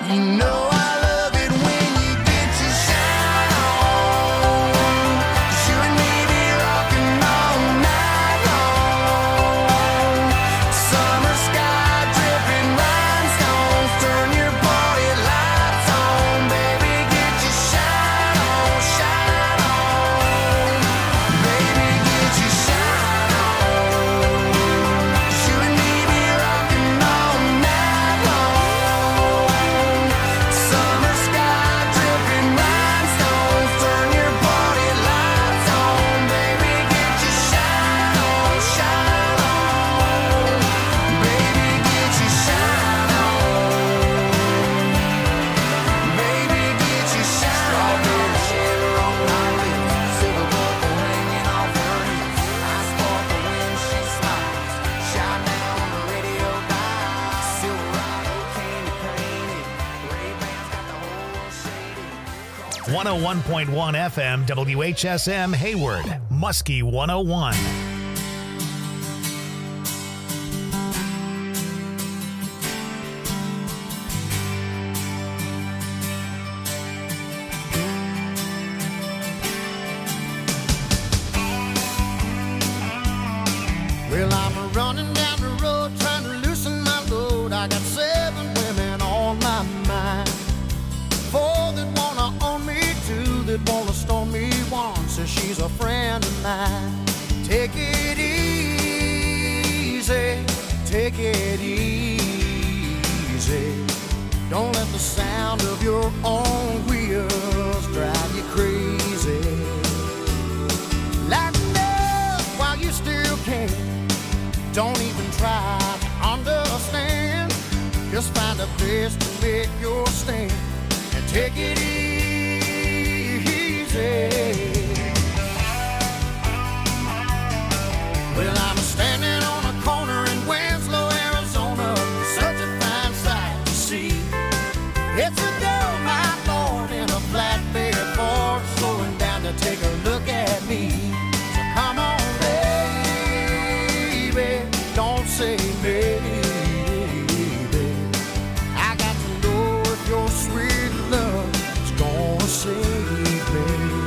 You know I love it when you get your shine on. 'Cause you and me be rocking all night long. Summer sky dripping rhinestones, turn your body lights on. Baby, get your shine on, shine on. Baby, get your shine on. 'Cause you and me be rocking all night long. Summer sky dripping rhinestones, turn your body lights on. Baby, get your shine on, shine on. Baby, get your shine on. Baby, get your shine on. Strawberry sugar on my lips, silver buckle hanging off her hips. I sparkle when she smiles, shine down on the radio dial. Silverado candy painted, Ray-Bans got the whole shaded. 101.1 FM WHSM Hayward, Muskie 101. Well, I'm running down the road trying to loosen my load. I got 7 women on my mind. 4 that wanna own me, 2 that wanna stone me, 1 says she's a friend of mine. Take it easy, take it easy. Don't let the sound of your own wheels drive you crazy. Lighten up while you still can. Don't even try to understand. Just find a place to make your stand and take it easy. Well, I'm standing on a corner in Winslow, Arizona. Such a fine sight to see. It's a girl, my lord, in a flatbed Ford, slowing down to take a look at me. So come on, baby, don't say maybe. I got to know if your sweet love is gonna save me.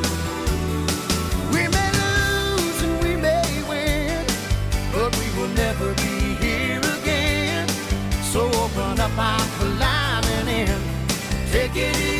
We may lose and we may win, but we will never be here again. So open up my climbing in, take it easy.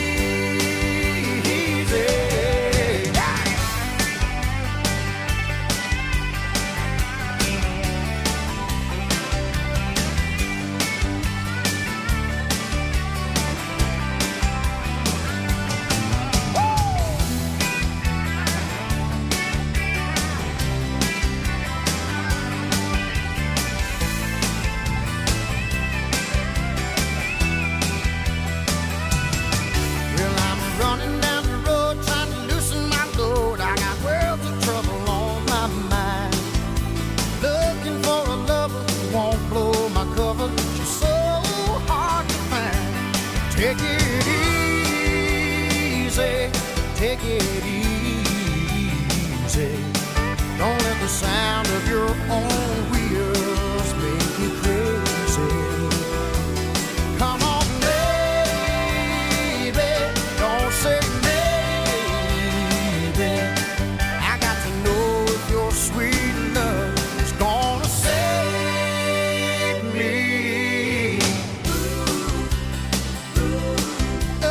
Well, I'm running down the road trying to loosen my load. I got worlds of trouble on my mind. Looking for a lover who won't blow my cover. She's so hard to find. Take it easy, take it easy. Don't let the sound of your own wheels make you crazy. Come on, baby, don't say maybe. I got to know if your sweet love is gonna save me. Oh,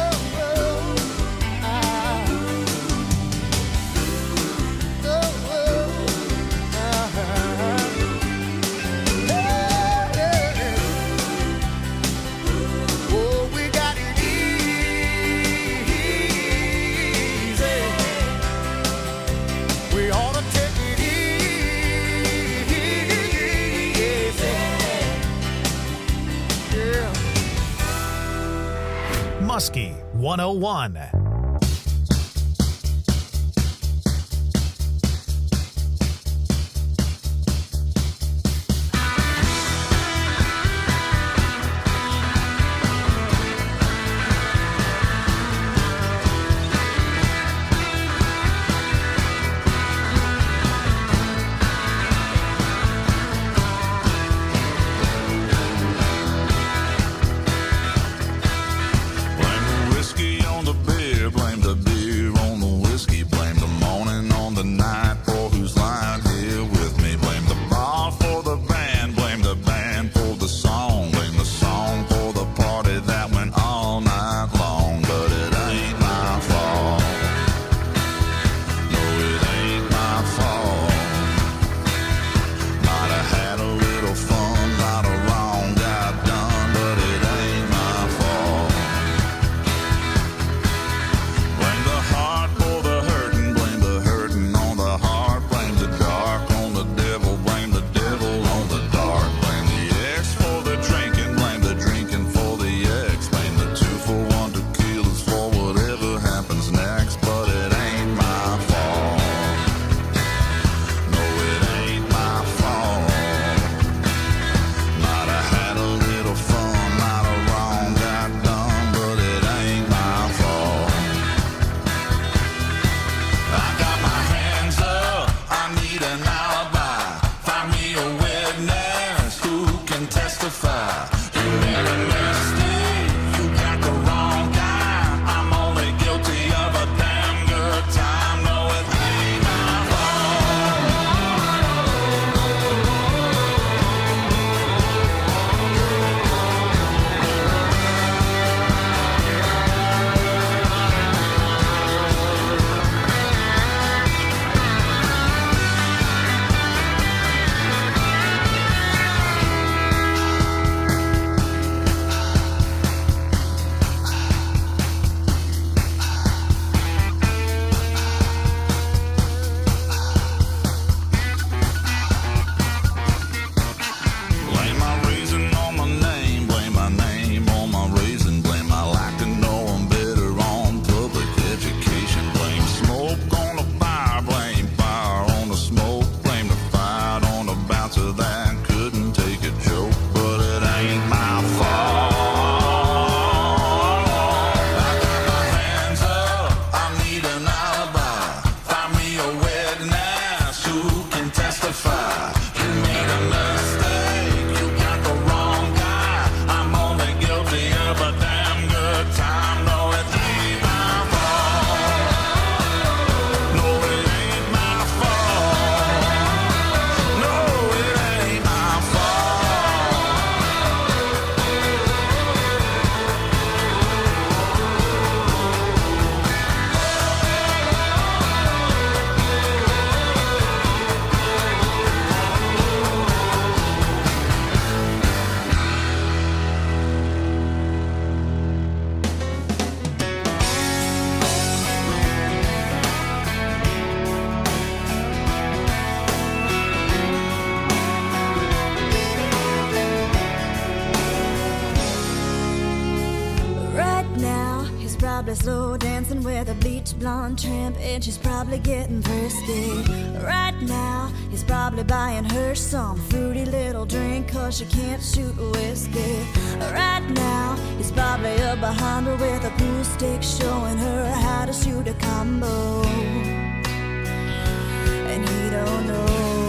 oh, we got it easy. We ought to take it easy. Yeah. Muskie 101. probably slow dancing with a bleach blonde tramp, and she's probably getting frisky. Right now, he's probably buying her some fruity little drink, cause she can't shoot whiskey. Right now, he's probably up behind her with a pool stick, showing her how to shoot a combo. And he don't know.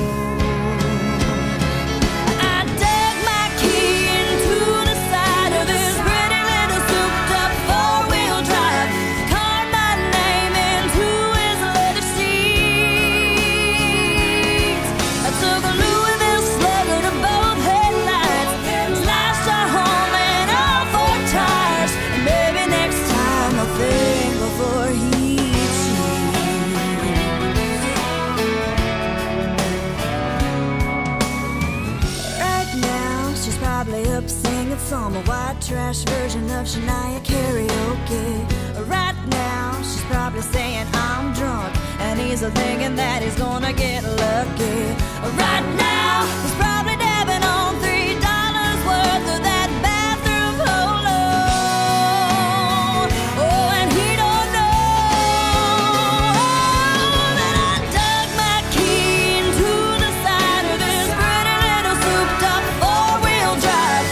Some white trash version of Shania karaoke. Right now, she's probably saying I'm drunk, and he's thinking that he's gonna get lucky. Right now, he's probably dabbing on $3 worth of that bathroom polo. Oh, and he don't know that I dug my key into the side of this pretty little souped-up four-wheel drive.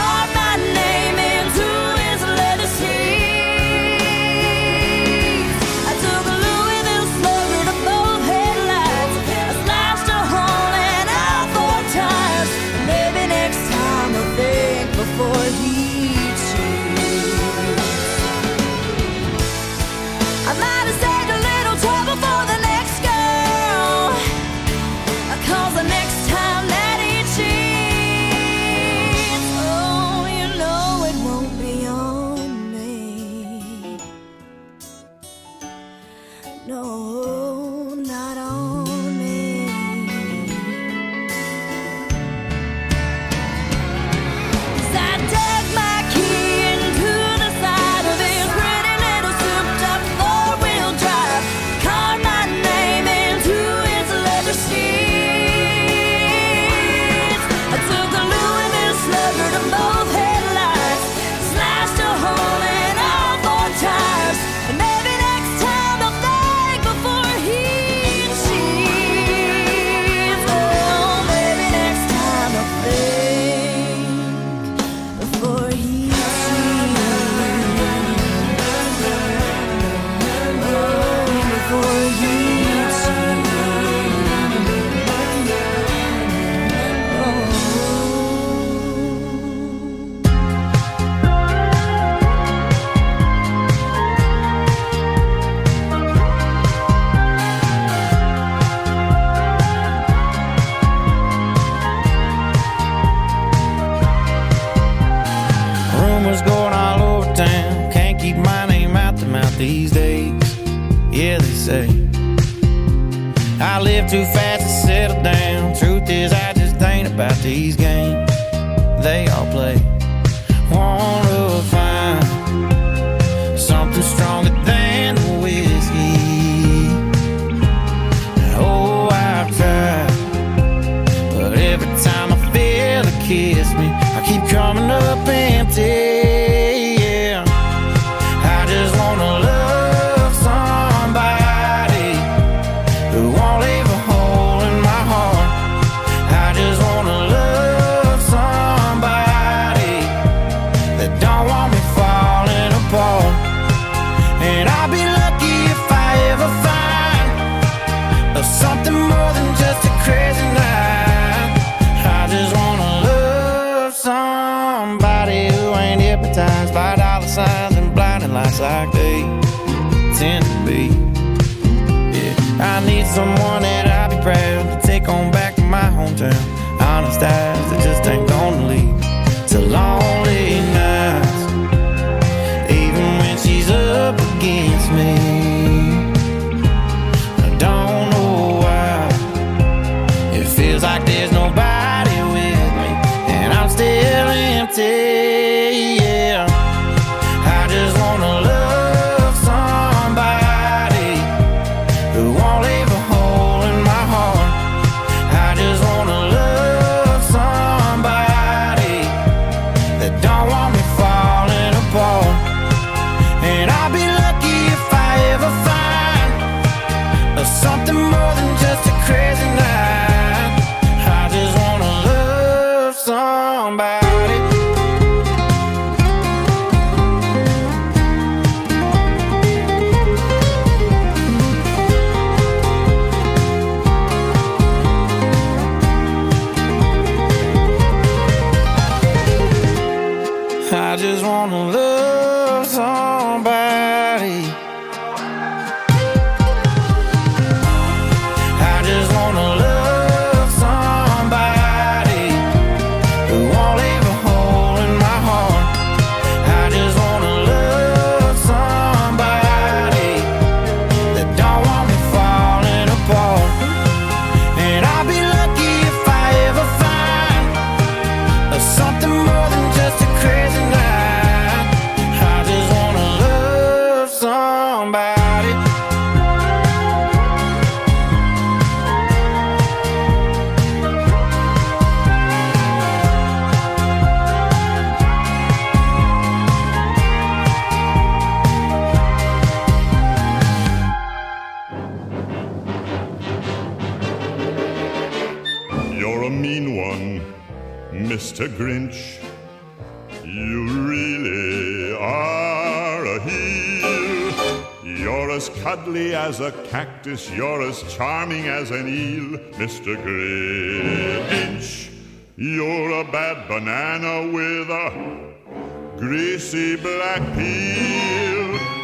These days, yeah, they say I live too fast to settle down. Truth is, I just ain't about these games they all play. Wanna find something stronger than the whiskey. Oh, I've tried, but every time I feel it kiss me, I keep coming up empty. By dollar signs and blinding lights like they tend to be. Yeah, I need someone that I'll be proud to take on back to my hometown. Honest eyes that just ain't gonna lead to lonely nights, even when she's up against me. I don't know why it feels like there's nobody with me, and I'm still empty. Don't want me falling apart, and I'll be wanna love somebody. I just wanna love somebody who won't leave a hole in my heart. I just wanna love somebody that don't want me falling apart. And I'll be lucky if I ever find something more than just a crazy night. I just wanna love somebody. You're a mean one, Mr. Grinch. You really are a heel. You're as cuddly as a cactus. You're as charming as an eel, Mr. Grinch. You're a bad banana with a greasy black peel.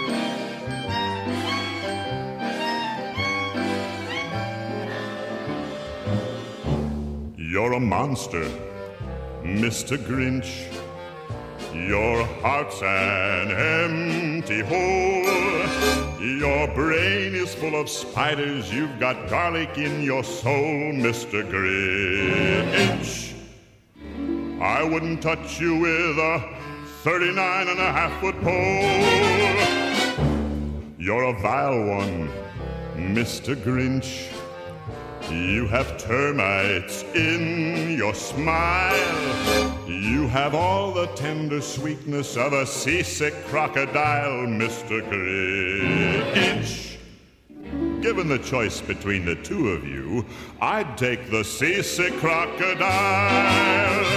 You're a monster, Mr. Grinch. Your heart's an empty hole. Your brain is full of spiders. You've got garlic in your soul, Mr. Grinch. I wouldn't touch you with a 39.5-foot pole. You're a vile one, Mr. Grinch. You have termites in your smile. You have all the tender sweetness of a seasick crocodile, Mr. Grinch. Given the choice between the two of you, I'd take the seasick crocodile.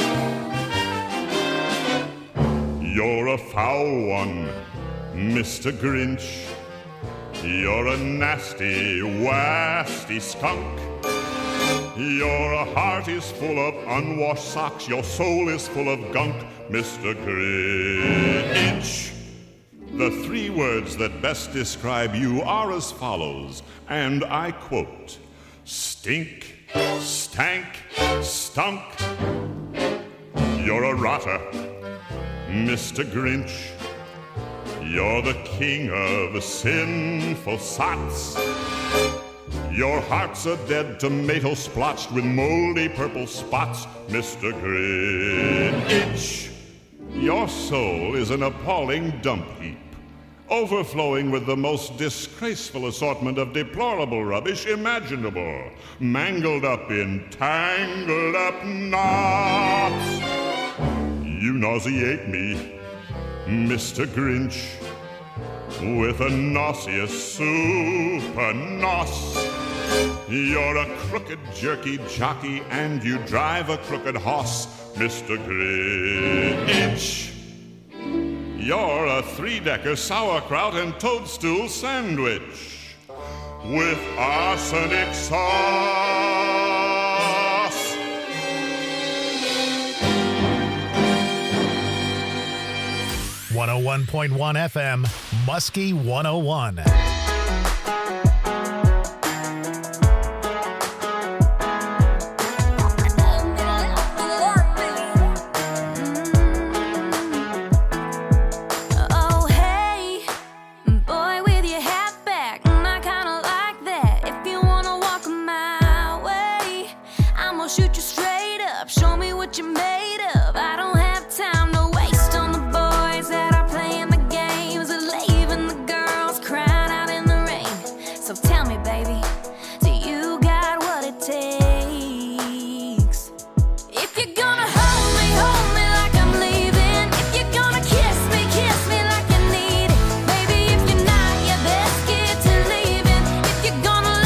You're a foul one, Mr. Grinch. You're a nasty, wasty skunk. Your heart is full of unwashed socks. Your soul is full of gunk, Mr. Grinch. The three words that best describe you are as follows, and I quote: stink, stank, stunk. You're a rotter, Mr. Grinch. You're the king of sinful sots. Your heart's a dead tomato splotched with moldy purple spots, Mr. Grinch. Your soul is an appalling dump heap, overflowing with the most disgraceful assortment of deplorable rubbish imaginable, mangled up in tangled up knots. You nauseate me, Mr. Grinch, with a nauseous super nos. You're a crooked jerky jockey and you drive a crooked hoss, Mr. Grinch. You're a three-decker sauerkraut and toadstool sandwich with arsenic sauce. 101.1 FM, Muskie 101.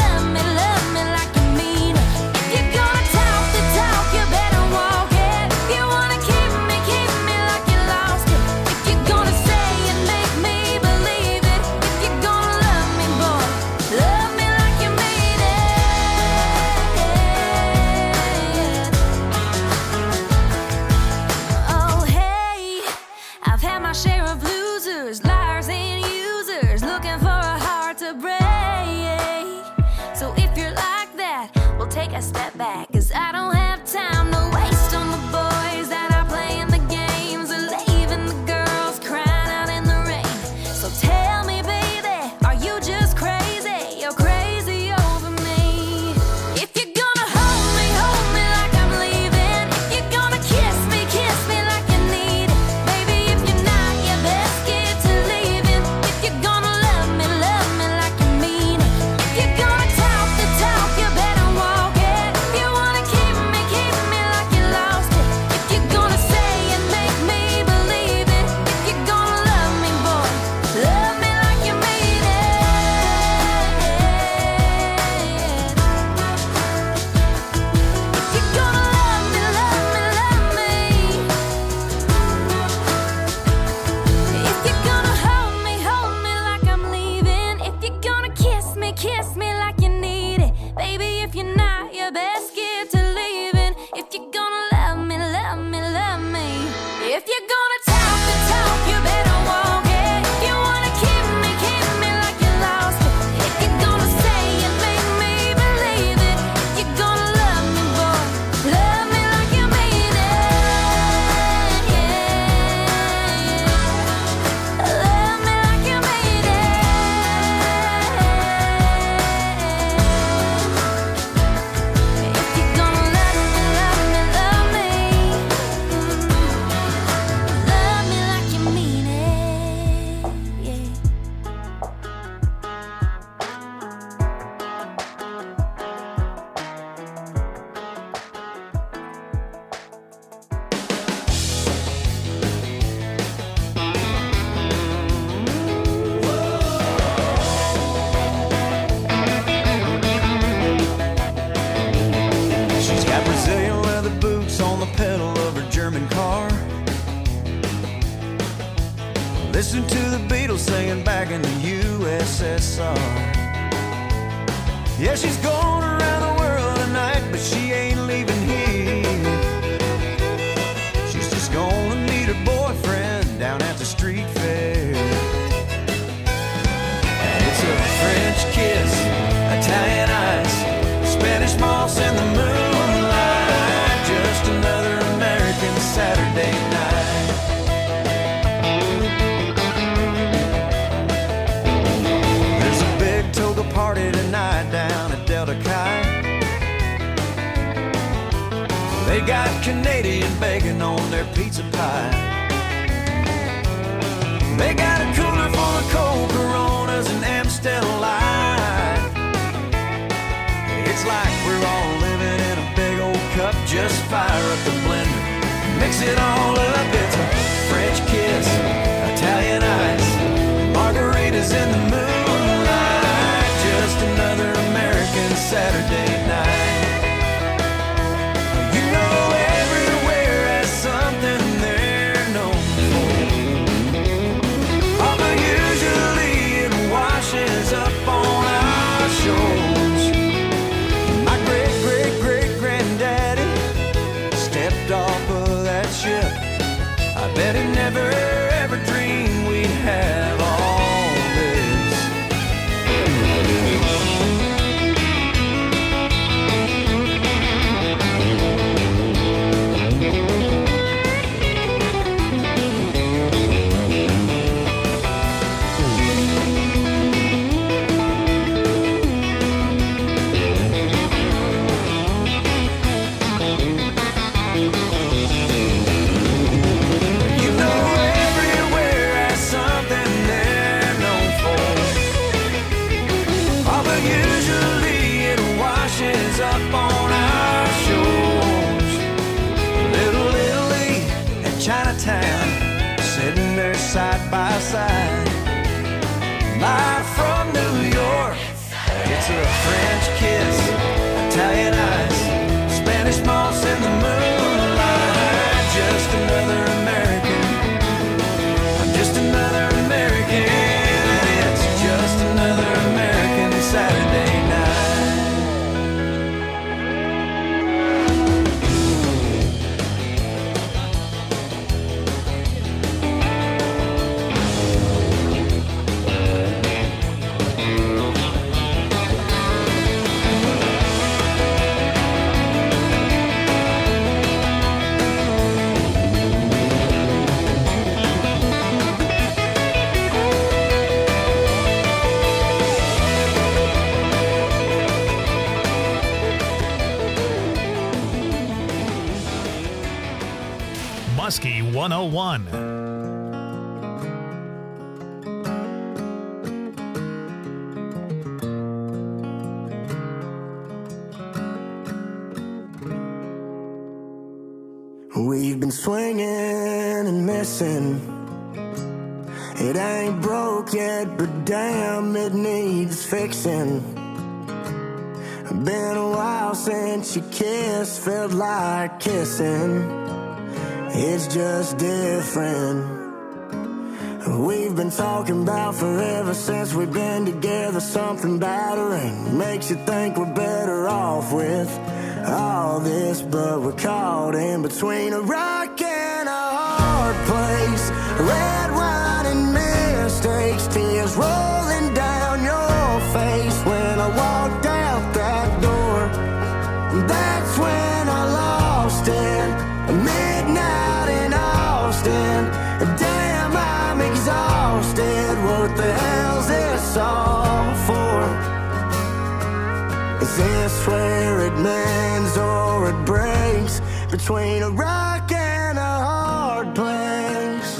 If you're gonna talk the talk, you better walk it. Listen to the Beatles singing back in the USSR. Yeah, she's going around the world tonight, but she ain't leaving here. She's just gonna meet her boyfriend down at the street fair. And it's a French kiss, Italian ice, Spanish moss in the moonlight, just another American Saturday night. There's a big toga party tonight down at Delta Chi. They got Canadian bacon on their pizza pie. They got a cooler full of cold Coronas and Amstel Light. It's like we're all living in a big old cup. Just fire up the blender, mix it all up. It's a French kiss, Italian ice, margaritas in the moonlight, just another American Saturday night. You know everywhere has something they're known for, although usually it washes up on our shores. My great-great-great-granddaddy stepped off of that ship. I bet he never ever dreamed we'd have all this. You know everywhere has something they're known for, although usually it washes up on our shores. Little Italy and Chinatown, sitting there side by side. Live from New York, it's a French kiss, Italian ice, Spanish moss in the moonlight, just another American. I'm just another American. It's just another American Saturday night. Muskie 101. We've been swinging and missing. It ain't broke yet, but damn, it needs fixing. Been a while since you kissed, felt like kissing. It's just different. We've been talking about forever since we've been together. Something battering makes you think we're better off with all this, but we're caught in between a rock and a hard place. Red wine and mistakes, tears rolling down your face. When I walked out that door, that's when I lost it. Midnight in Austin, damn, I'm exhausted. What the hell's this all for? Is this where it mends or it breaks? Between a rock and a hard place.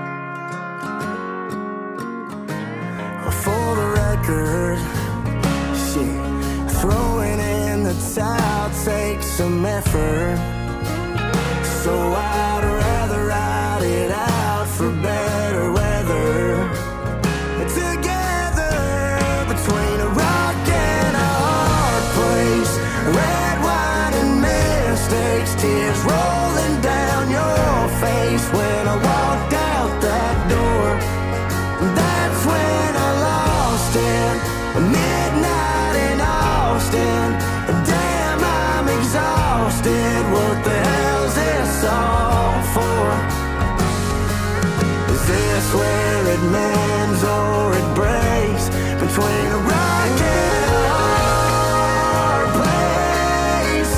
For the record, shit, throwing in the towel takes some effort. So I'd rather ride it out for better weather. Together between a rock and a hard place. Red wine and mistakes, tears rolling down your face. When I walked out that door, it mends or it breaks between a rock and a hard place.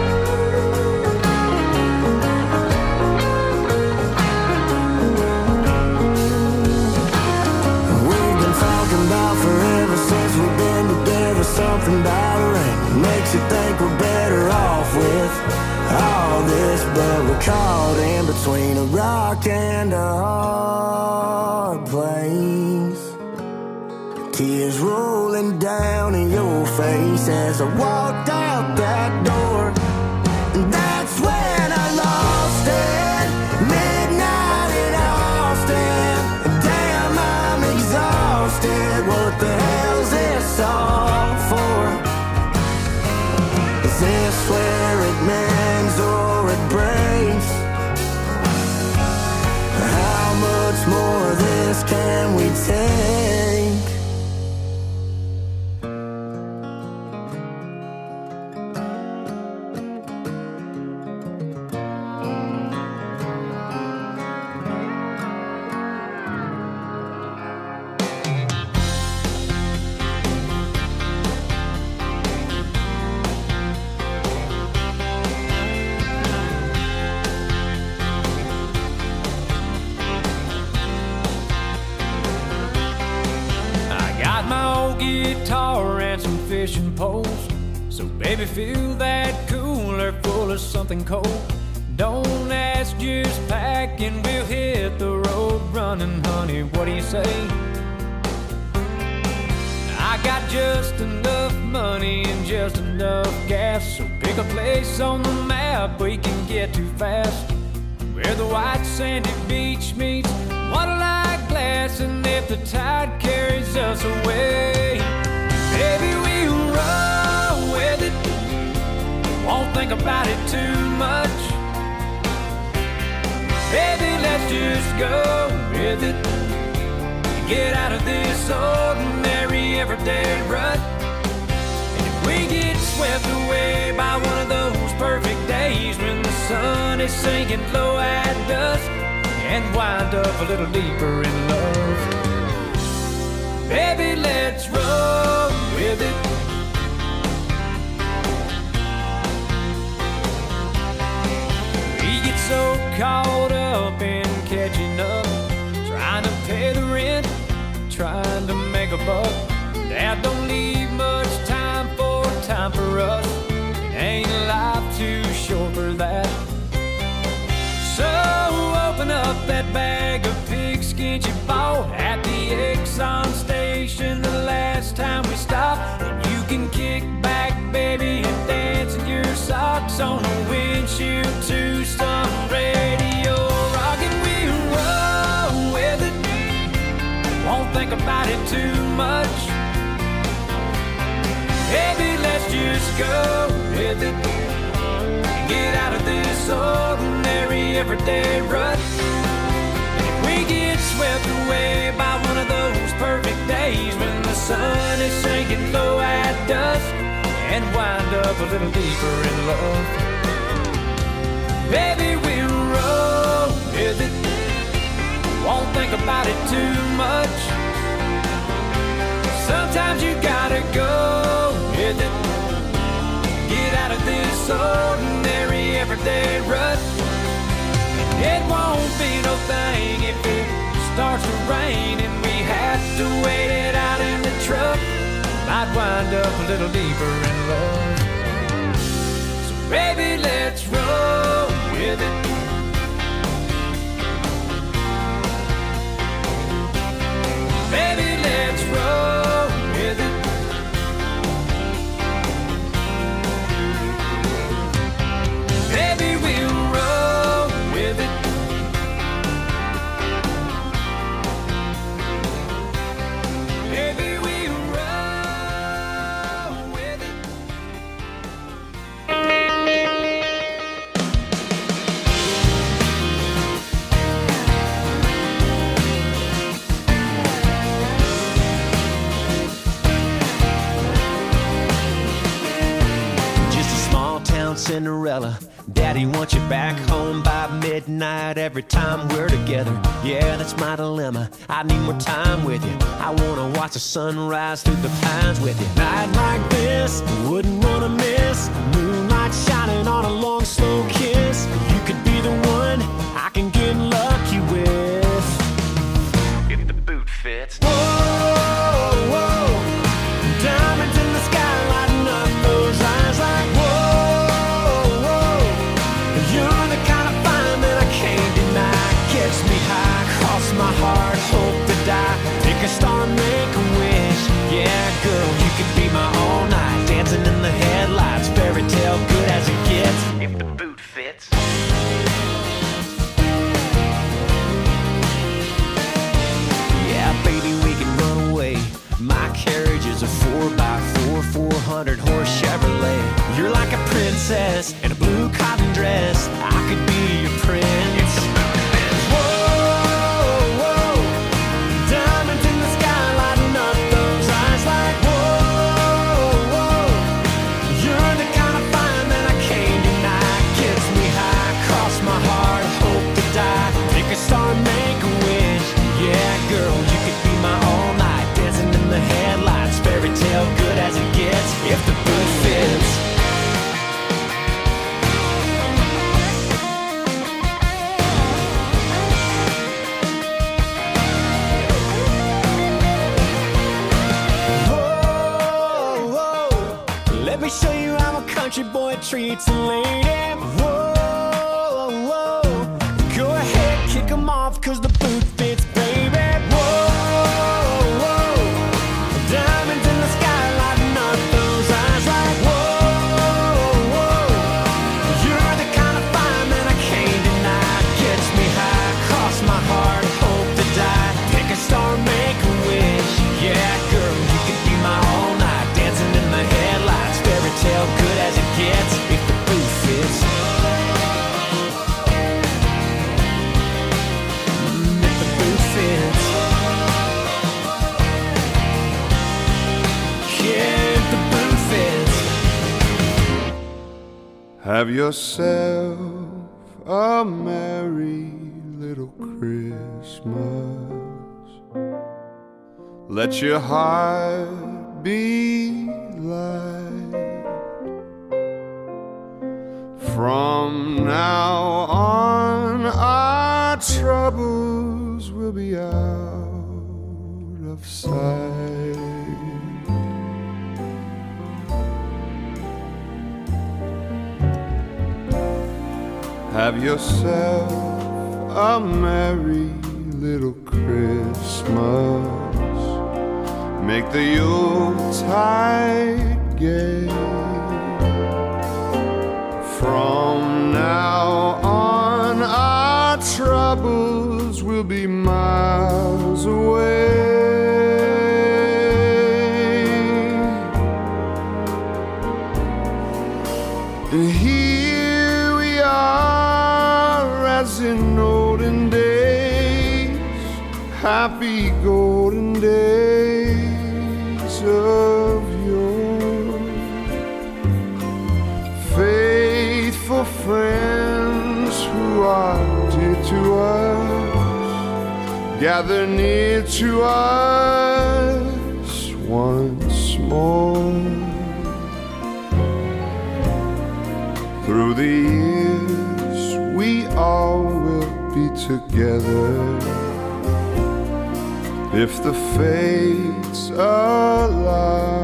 We've been talking about forever since we've been together. Something about her ain't makes you think we're better off with all this, but we're caught in between a rock and a hard place. Tears rolling down in your face as I walked out that door. And that's when I lost it. Midnight in Austin. Damn, I'm exhausted. What the hell's this all for? Is this where it mends or it breaks? How much more of this can we take? Guitar and some fishing poles. So baby, fill that cooler full of something cold. Don't ask, just pack and we'll hit the road running, honey. What do you say? I got just enough money and just enough gas, so pick a place on the map we can get to fast, where the white sandy beach meets water-like glass. And if the tide carries us away, baby, we'll roll with it. Won't think about it too much. Baby, let's just go with it. Get out of this ordinary everyday rut. And if we get swept away by one of those perfect days when the sun is sinking low at dusk, and wind up a little deeper in love, baby, let's roll with it. We get so caught up in catching up, trying to pay the rent, trying to make a buck, that don't leave much time for us. It ain't life too short for that. So open up that bag of pigskin you bought at the Exxon station the last time we stopped, and you can kick back, baby, and dance in your socks on the windshield to some radio rock. And we'll roll with it, won't think about it too much. Baby, let's just go with it. Get out of this ordinary everyday rut. And if we get swept away by one of those perfect days when the sun is sinking low at dusk, and wind up a little deeper in love, baby, we'll roll with it. Won't think about it too much. Sometimes you gotta go with it. Get out of this ordinary everyday rut. It won't be no thing if it starts to rain and we have to wait it out in the truck. Might wind up a little deeper in love. So baby, let's roll with it. Baby, let's roll with it. Baby, we'll roll with it. Baby, we'll roll with it. Just a small town Cinderella Daddy wants you back home by midnight every time we're together. Yeah, that's my dilemma. I need more time with you. I wanna watch the sunrise through the pines with you. Night like this, wouldn't wanna miss. Moonlight shining on a long, slow kiss. You could be the one I can get lucky with. If the boot fits. Whoa, whoa. Diamonds in the sky lighting up those eyes like whoa, whoa. You're the kind of fire that I can't deny. Gets me high, cross my heart, hope to die. Pick a star, make a wish. Yeah, girl, you could be my all night. Dancing in the headlights, fairy tale good as it gets. If the boot fits. Yeah, baby, we can run away. My carriage is a 4x4, 400-horse Chevrolet. You're like a princess in a blue cotton dress. I could be your prince. Whoa, whoa. Diamonds in the sky lighting up those eyes like whoa, whoa. You're the kind of fire that I can't deny. Gets me high, cross my heart, hope to die. Pick a star, make a wish. Yeah, girl, you could be my all night. Dancing in the headlights, fairy tale good as it gets. If the boot fits. Whoa, whoa. Let me show you how a country boy treats a lady. Whoa, whoa. Go ahead, kick 'em off, 'cause the boot fits, baby. Whoa, whoa. Diamonds in the sky lighting up those eyes like whoa, whoa. You're the kind of fire that I can't deny. Gets me high, cross my heart, hope to die. Pick a star, make a wish. Yeah, girl, you could be my all night. Dancing in the headlights, fairy tale good as it gets. If the boot fits. If the boot fits. Yeah, if the boot fits. Have yourself a merry little Christmas. Let your heart be light. From now on, our troubles will be out of sight. Have yourself a merry little Christmas. Make the Yuletide gay. From now on, our troubles will be miles away. And here we are, as in olden days, happy golden days of yore. Faithful friends who are dear to us, gather near to us once more. Through the years we all will be together, if the fates allow.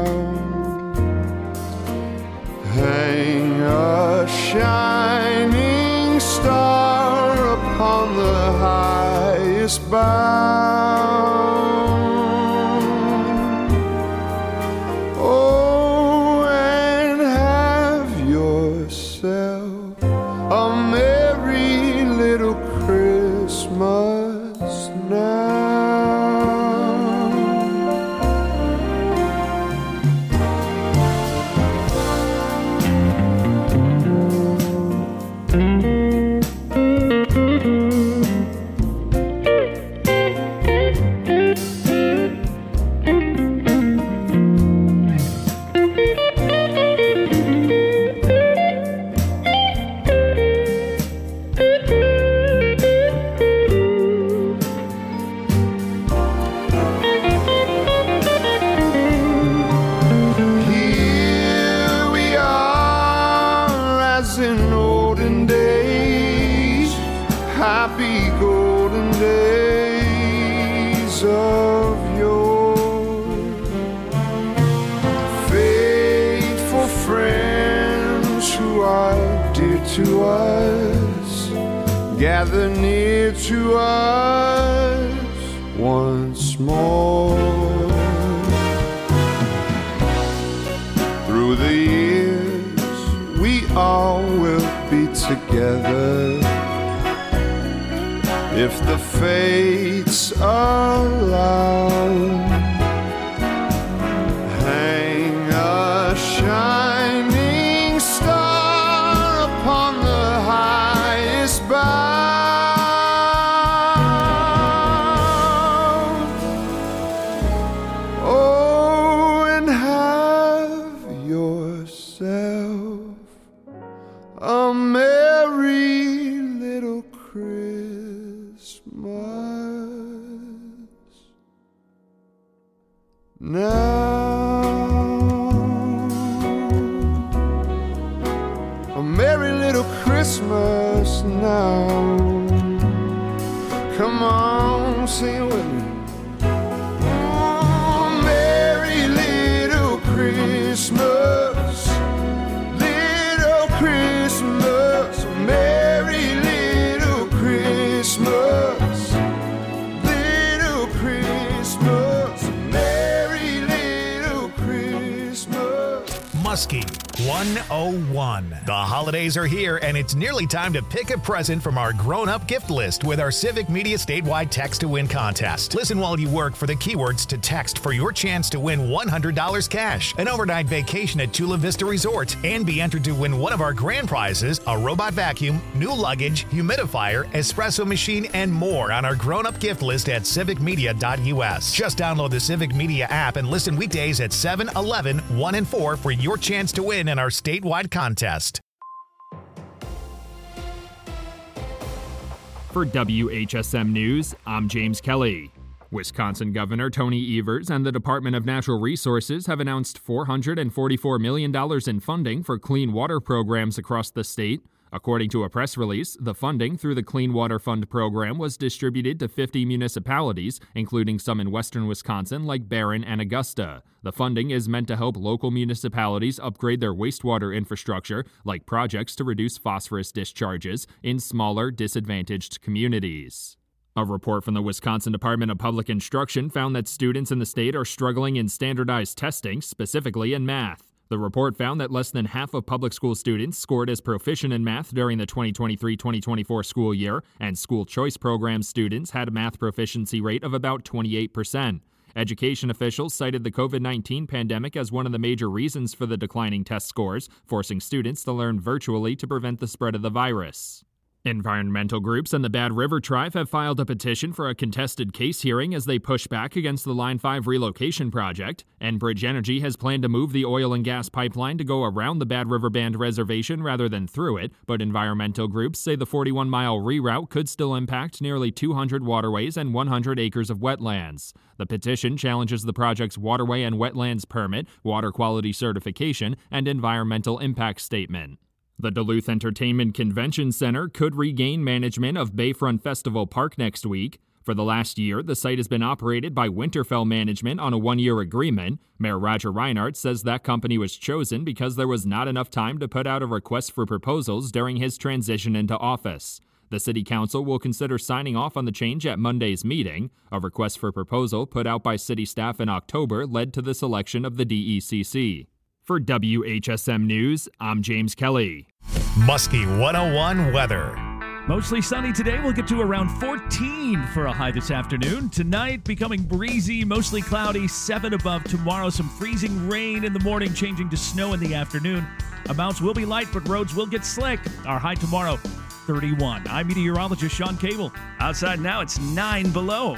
Hang a shining star upon the highest bough. Oh, and have yourself a merry little Christmas now. happy golden days of yore. Faithful friends who are dear to us, gather near to us once more. Through the years, we all will be together, if the fates allow. Hang a shining star upon the highest bough. Oh, and have yourself a merry little Christmas now. A merry little Christmas now. Come on, sing it with me. Oh, merry little Christmas, little Christmas, merry little Christmas, little Christmas, merry little Christmas. Muskie 101. The holidays are here, and it's nearly time to pick a present from our grown-up gift list with our Civic Media statewide Text to Win contest. Listen while you work for the keywords to text for your chance to win $100 cash, an overnight vacation at Chula Vista Resort, and be entered to win one of our grand prizes, a robot vacuum, new luggage, humidifier, espresso machine, and more on our grown-up gift list at civicmedia.us. Just download the Civic Media app and listen weekdays at 7, 11, 1, and 4 for your chance to win in our statewide contest. For WHSM News, I'm James Kelly. Wisconsin Governor Tony Evers and the Department of Natural Resources have announced $444 million in funding for clean water programs across the state. According to a press release, the funding through the Clean Water Fund program was distributed to 50 municipalities, including some in western Wisconsin like Barron and Augusta. The funding is meant to help local municipalities upgrade their wastewater infrastructure, like projects to reduce phosphorus discharges in smaller, disadvantaged communities. A report from the Wisconsin Department of Public Instruction found that students in the state are struggling in standardized testing, specifically in math. The report found that less than half of public school students scored as proficient in math during the 2023-2024 school year, and school choice program students had a math proficiency rate of about 28%. Education officials cited the COVID-19 pandemic as one of the major reasons for the declining test scores, forcing students to learn virtually to prevent the spread of the virus. Environmental groups and the Bad River Tribe have filed a petition for a contested case hearing as they push back against the Line 5 relocation project. Enbridge Energy has planned to move the oil and gas pipeline to go around the Bad River Band reservation rather than through it, but environmental groups say the 41-mile reroute could still impact nearly 200 waterways and 100 acres of wetlands. The petition challenges the project's waterway and wetlands permit, water quality certification, and environmental impact statement. The Duluth Entertainment Convention Center could regain management of Bayfront Festival Park next week. For the last year, the site has been operated by Winterfell Management on a one-year agreement. Mayor Roger Reinhardt says that company was chosen because there was not enough time to put out a request for proposals during his transition into office. The City Council will consider signing off on the change at Monday's meeting. A request for proposal put out by city staff in October led to the selection of the DECC. For WHSM News, I'm James Kelly. Muskie 101 weather. Mostly sunny today. We'll get to around 14 for a high this afternoon. Tonight, becoming breezy, mostly cloudy, 7 above. Tomorrow, some freezing rain in the morning, changing to snow in the afternoon. Amounts will be light, but roads will get slick. Our high tomorrow, 31. I'm meteorologist Sean Cable. Outside now, it's 9 below.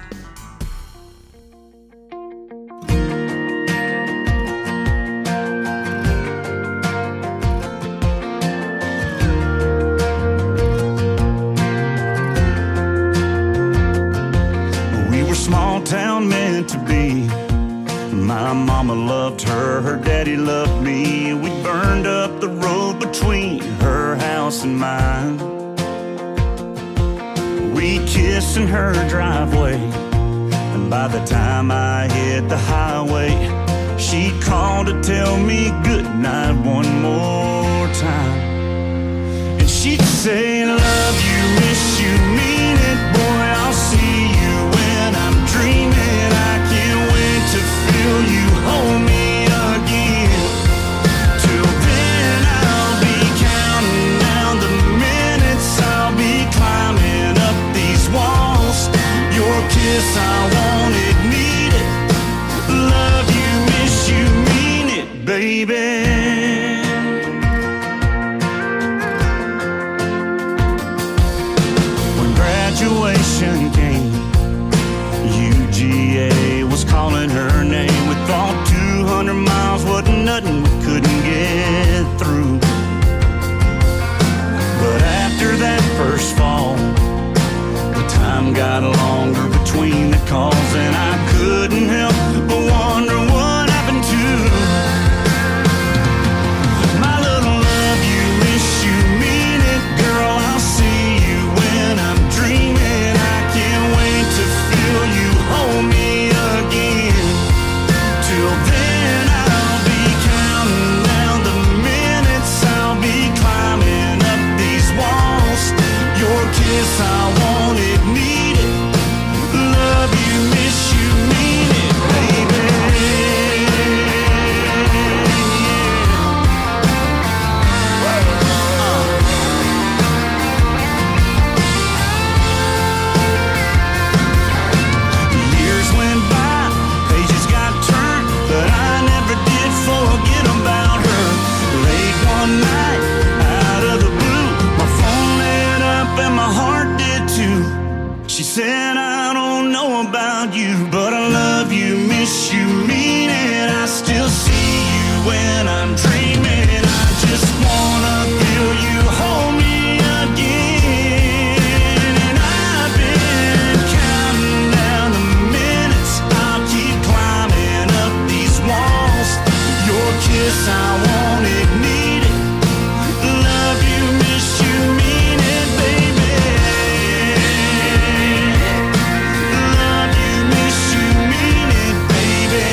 Small town meant to be. My mama loved her, her daddy loved me. We burned up the road between her house and mine. We kissed in her driveway, and by the time I hit the highway, she called to tell me goodnight one more time. And she'd say, love you, miss you, mean it, boy, I'll see you when I'm dreaming. I can't wait to feel you hold me again. Till then I'll be counting down the minutes, I'll be climbing up these walls. Your kiss, I want it, need it. Love you, miss you, mean it, baby. Graduation came, UGA was calling her name. We thought 200 miles wasn't nothing, we couldn't get through. But after that first fall, the time got longer between the calls, and I couldn't help but wonder what happened to my little love you, miss you, mean it, girl, I'll see you when I'm dreaming. I can't wait to feel you hold me again. Till then I'll be counting down the minutes, I'll be climbing up these walls. Your kiss, I want it, need it. Love you, miss you, mean it, baby. Years went by, pages got turned, but I never did forget about her. Late one night, out of the blue, my phone lit up and my heart did too. She said, I don't know about you, but I love you, miss you, mean it. I still see you when I'm dreaming. I just wanna feel you hold me again. And I've been counting down the minutes, I'll keep climbing up these walls. Your kiss, I want it, need it. Love you, miss you, mean it, baby. Love you, miss you, mean it, baby.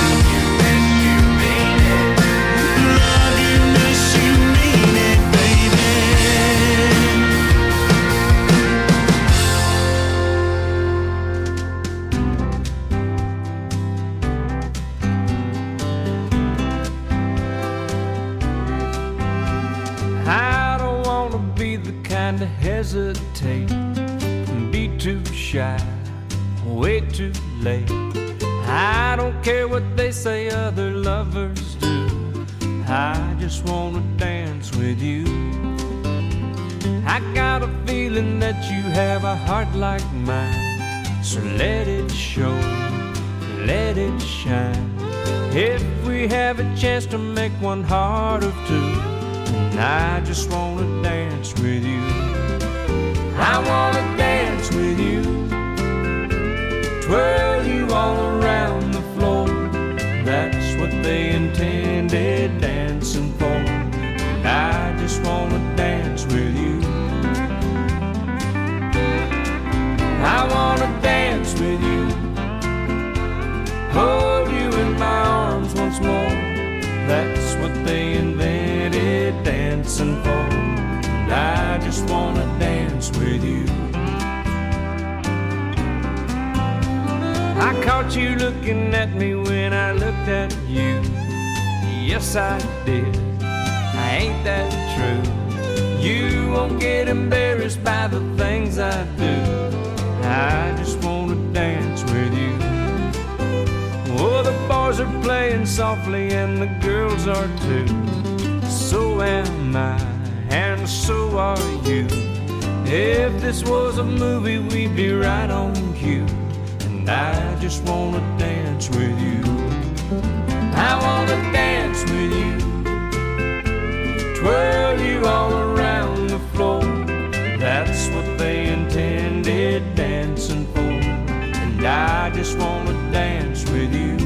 Love you, miss you, mean it, baby. I don't wanna be the kind to hesitate and be too shy, way too late. I don't care what they say other lovers do, I just wanna dance with you. I got a feeling that you have a heart like mine, so let it show, let it shine. If we have a chance to make one heart of two, and I just wanna dance with you. I wanna dance with you, twirl you all around the floor. That's what they intended dancing for. And I just wanna dance with you. I wanna dance with you, hold you in my arms once more. That's what they invented dancing for. And I just wanna dance with you. I caught you looking at me when I looked at you. Yes, I did. Ain't that true? You won't get embarrassed by the things I do. I just wanna dance with you. Oh, the boys are playing softly and the girls are too. So am I, and so are you. If this was a movie, we'd be right on cue. And I just wanna dance with you. I wanna dance with you, twirl you all around the floor. That's what they intended dancing for. And I just wanna dance with you.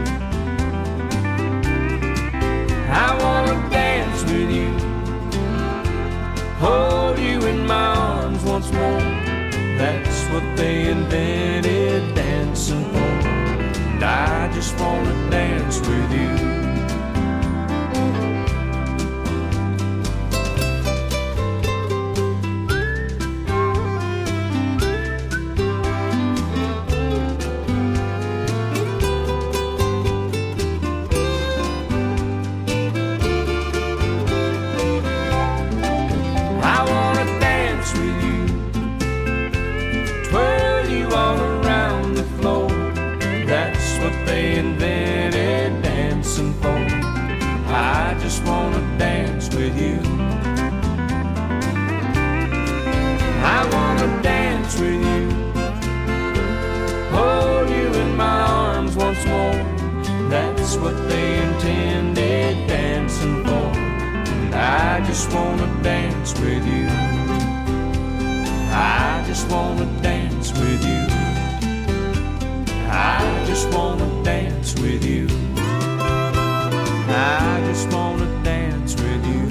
I wanna dance with you, hold you in my arms once more. That's what they invented dancing for. And I just wanna dance with you. They invented dancing for. I just wanna dance with you. I wanna dance with you. Hold you in my arms once more. That's what they intended dancing for. And I just wanna dance with you. I just wanna dance with you. I just wanna dance with you. I just wanna dance with you.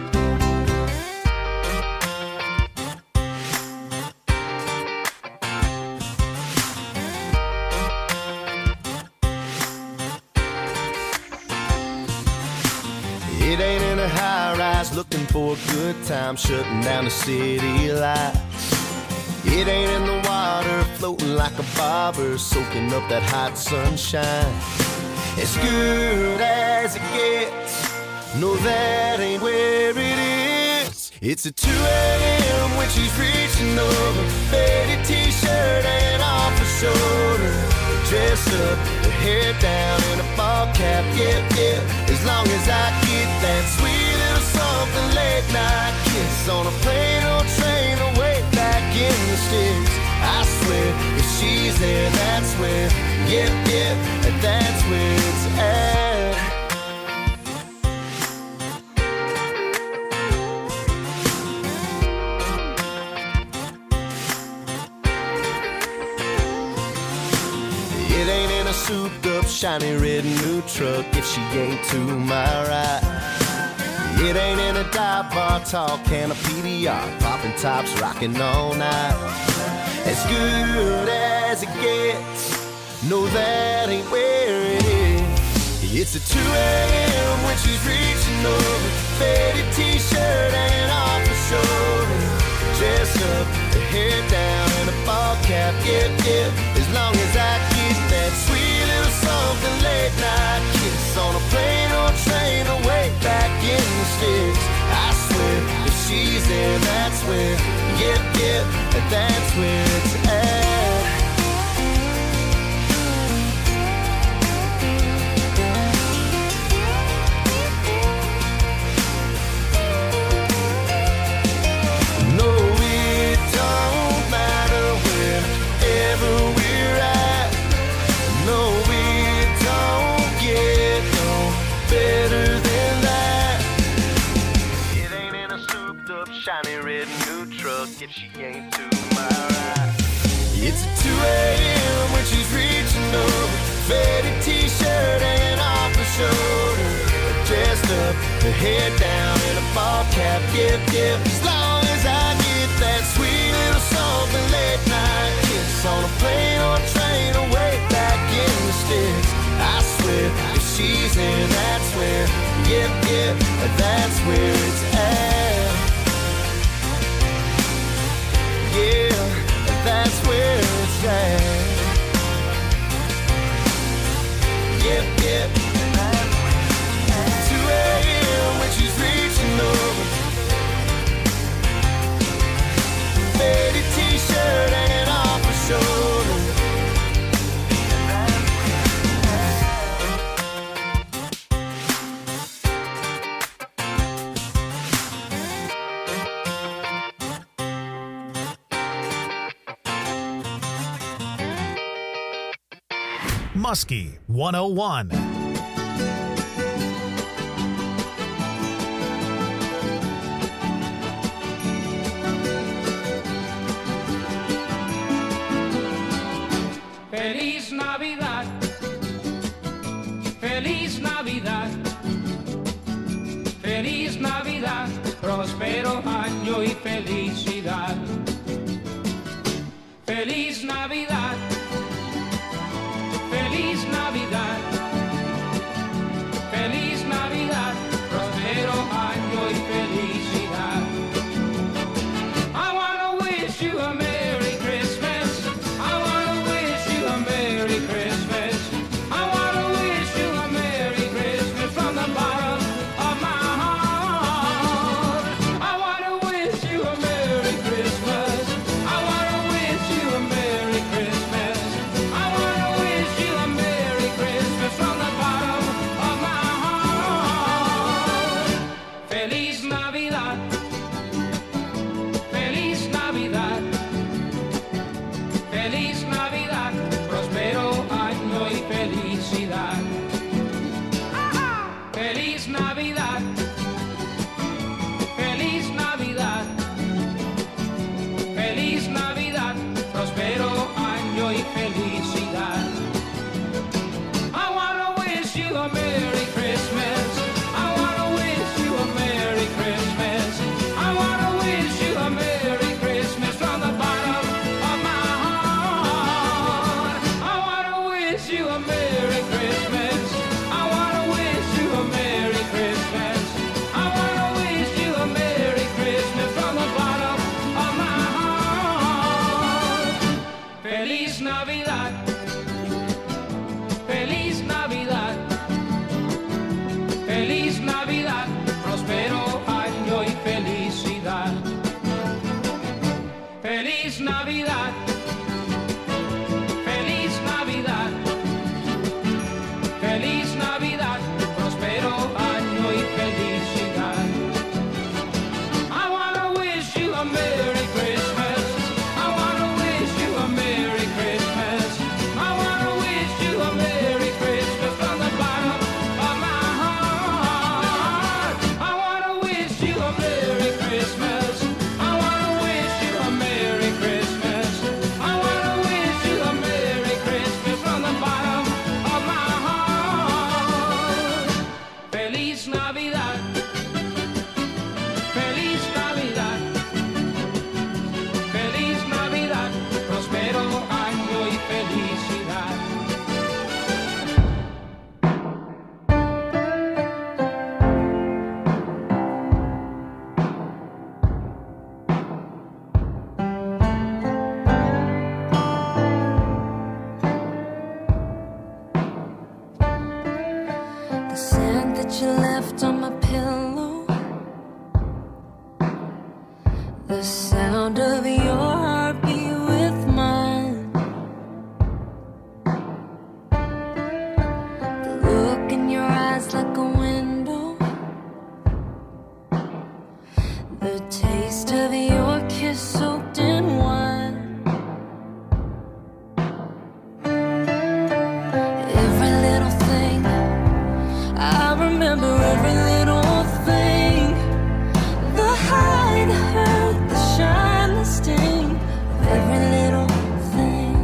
It ain't in a high rise looking for a good time, shutting down the city lights. It ain't in the water floating like a bobber, soaking up that hot sunshine. As good as it gets, no, that ain't where it is. It's at 2 a.m. when she's reaching over, faded t-shirt and off her shoulder, dressed up, her hair down in a ball cap, yeah, yeah. As long as I get that sweet little something late night kiss on a plane or train away back in the sticks. I swear, if she's there, that's where, yeah, yeah, that's where it's at. It ain't in a souped up, shiny red new truck if she ain't to my right. It ain't in a dive bar, tall can of PBR, popping tops, rocking all night. As good as it gets, no, that ain't where it is. It's at 2 a.m. when she's reaching over, faded t-shirt and off her shoulder, dressed up, her hair down in a ball cap, yeah, yeah. As long as I get that sweet little something late night kiss on a plane or train away back in the sticks. I swear, if she's there, that's where, yeah, yeah, that's where it's at. No, it don't matter wherever we're at. No, it don't get no better than that. It ain't in a souped up, shiny red new truck if she ain't to my right. It's at 2 a.m. when she's reaching over, faded t-shirt hanging off her shoulder, dressed up, her hair down in a ball cap, yep, yep. As long as I get that sweet little something late night kiss on a plane or train away back in the sticks. I swear, if she's in, that's where, yep, yep, that's where it's at. Yeah, that's where it's at. Yep, yep. 2 a.m. when she's reaching over, faded t-shirt hanging off her shoulder. Muskie 101. Feliz Navidad, feliz Navidad, feliz Navidad, próspero año y felicidad. Feliz Navidad. Feliz Navidad. Feliz Navidad. Próspero año y felicidad. I wanna wish you a Merry Christmas. I wanna wish you a Merry Christmas. I wanna wish you a Merry Christmas from the bottom of my heart. I wanna wish you a Merry Christmas. I wanna wish you a Merry Christmas. I wanna wish you a Merry Christmas from the bottom of my heart. Feliz Navidad. Feliz Navidad. Feliz Navidad. Próspero año y felicidad. The scent that you left on my pillow, the sound of your heartbeat with mine, the look in your eyes like a window, the taste of your kiss soaked in wine. Every little thing, I remember every little thing. The high, the hurt, the shine, the sting of every little thing.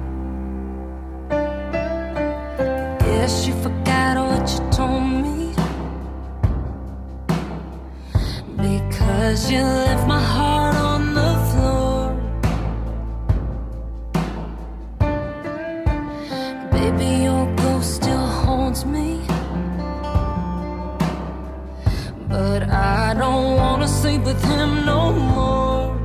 Guess you forgot what you told me, because you left my heart on the floor. Baby, your ghost still haunts me, but I don't wanna sleep with him no more.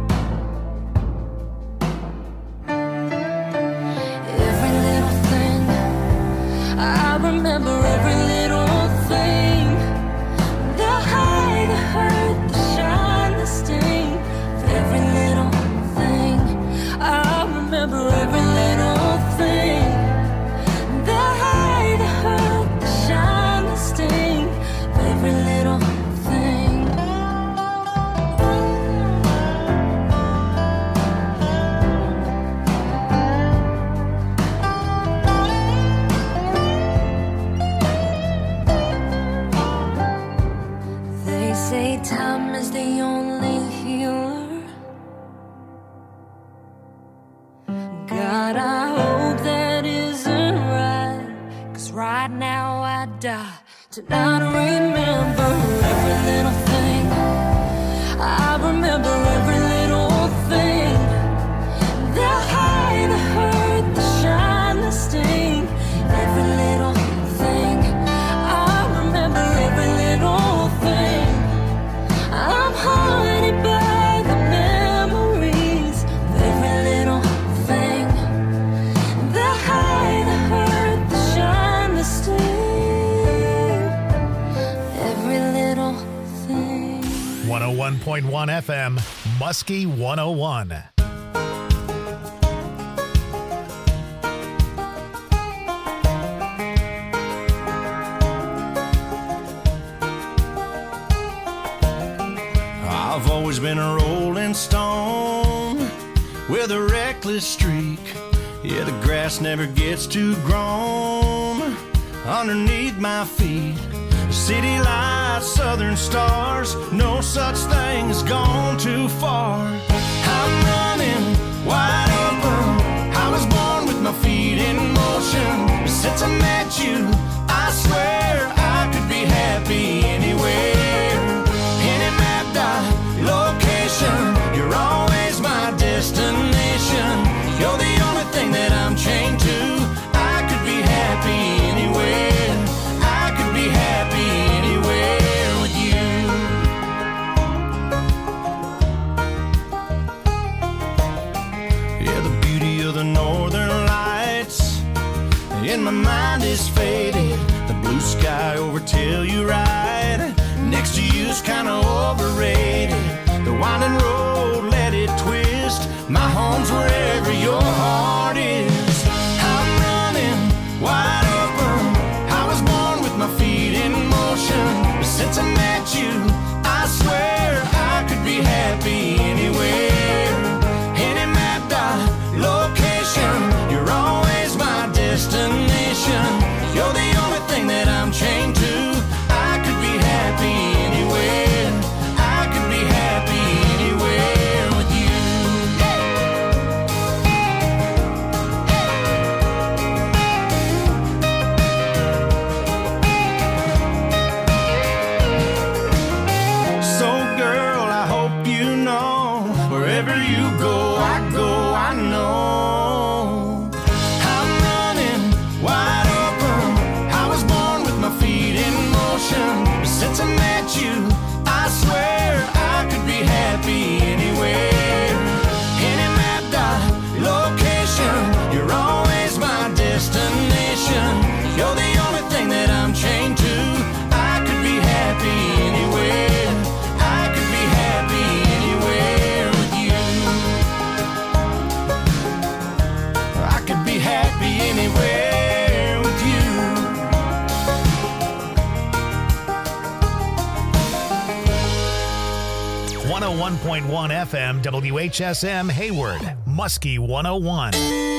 Every little thing, I remember every little thing. The high, the hurt, the shine, the sting of every little thing. I remember every little thing. The high, the hurt, the shine, the sting of every little thing. They say time is the only healer. God, I hope that isn't right, 'cause right now I die to not remember every little thing. I remember every little thing. The high, the hurt, the shine, the sting, every little thing. I remember every little thing. I'm haunted by the memories of every little thing. The high, the hurt, the shine, the sting, every little thing. 101.1 FM, Muskie 101. I've always been a rolling stone with a reckless streak. Yeah, the grass never gets too grown underneath my feet. City lights, southern stars, no such thing as gone too far. I'm running wide open. I was born with my feet in motion. Since I met you, I swear I could be happy anywhere. Any map dot location, you're always my destination. You're the only thing that I'm chained to. I could be happy anywhere. I could be happy anywhere with you. Yeah, the beauty of the northern lights in my mind is faded. The blue sky over Telluride next to you's kinda overrated. The winding road, let it twist My home's wherever your heart is. I'm running wide open. I was born with my feet in motion. But since I met you, I swear I could be happy anywhere. Any mapped out location, you're always my destination. You're the only thing that I'm chained to. I could be happy anywhere. I could be happy anywhere with you. So girl, I hope you know, wherever you go, I know. I'm running wide open. I was born with my feet in motion. But since I met you, I swear I could be happy anywhere. Any mapped out location, you're always my destination. You're the only thing that I'm chained to. I could be happy anywhere. I could be happy anywhere with you. I could be happy anywhere with you. 101.1 FM WHSM Hayward, Muskie 101.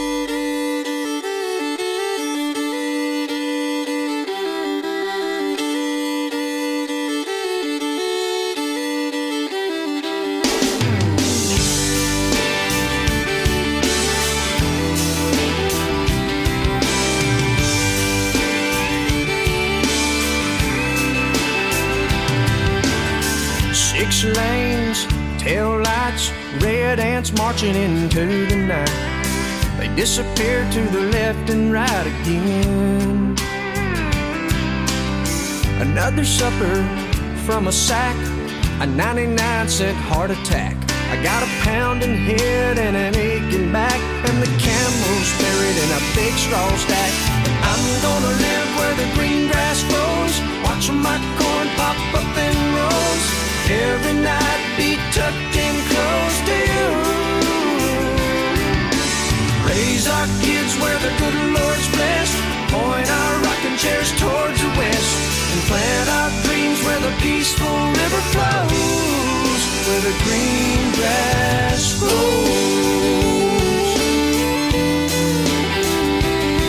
Six lanes, tail lights, red ants marching into the night. They disappear to the left and right again. Another supper from a sack, a 99-cent heart attack. I got a pounding head and an aching back, and the camel's buried in a big straw stack. I'm gonna live where the green grass grows, watching my corn pop up in rows. Every night be tucked in close to you. Raise our kids where the good Lord's blessed, point our rocking chairs towards the west, and plant our dreams where the peaceful river flows, where the green